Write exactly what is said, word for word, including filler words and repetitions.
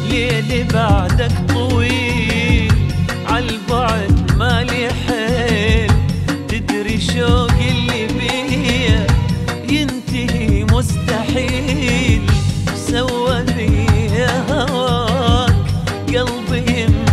ليلي بعدك طويل عالبعد مالي حيل، تدري شوقي اللي بيا ينتهي مستحيل، سوى بيا هواك قلبي